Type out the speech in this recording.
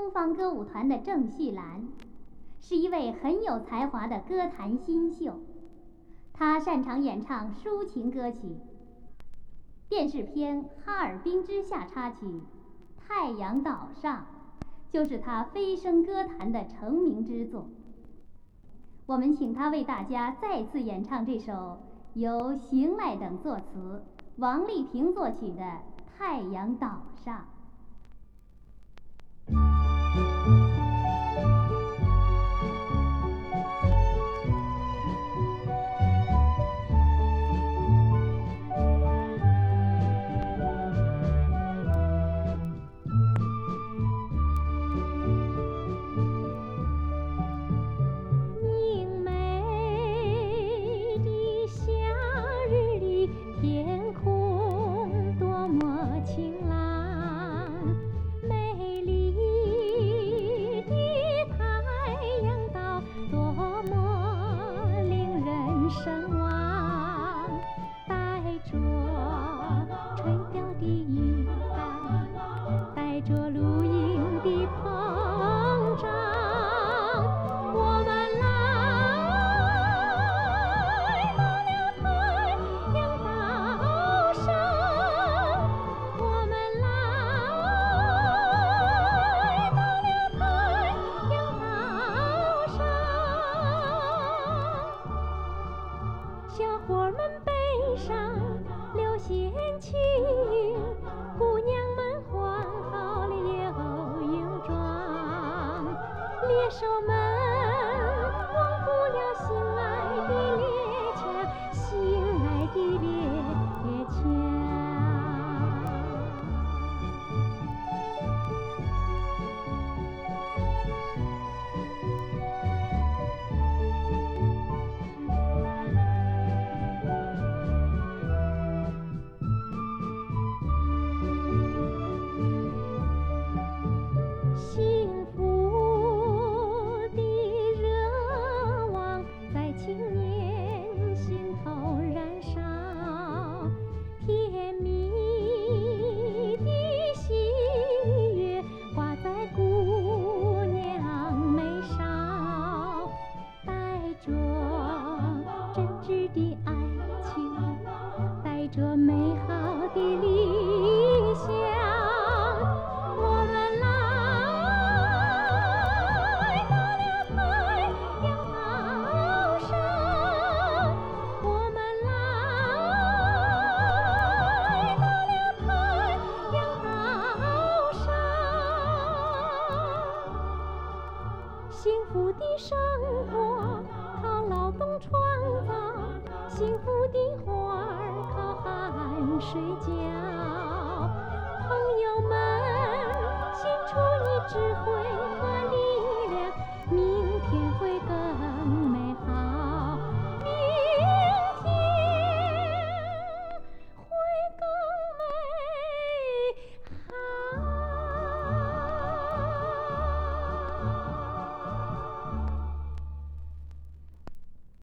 东方歌舞团的郑绪岚，是一位很有才华的歌坛新秀。她擅长演唱抒情歌曲，电视片《哈尔滨之夏》插曲《太阳岛上》就是她飞升歌坛的成名之作。我们请她为大家再次演唱这首由邢鼐等作词、王丽萍作曲的《太阳岛上》。 幸福的生活靠劳动创造，幸福的花儿靠汗水浇。朋友们，献出你智慧和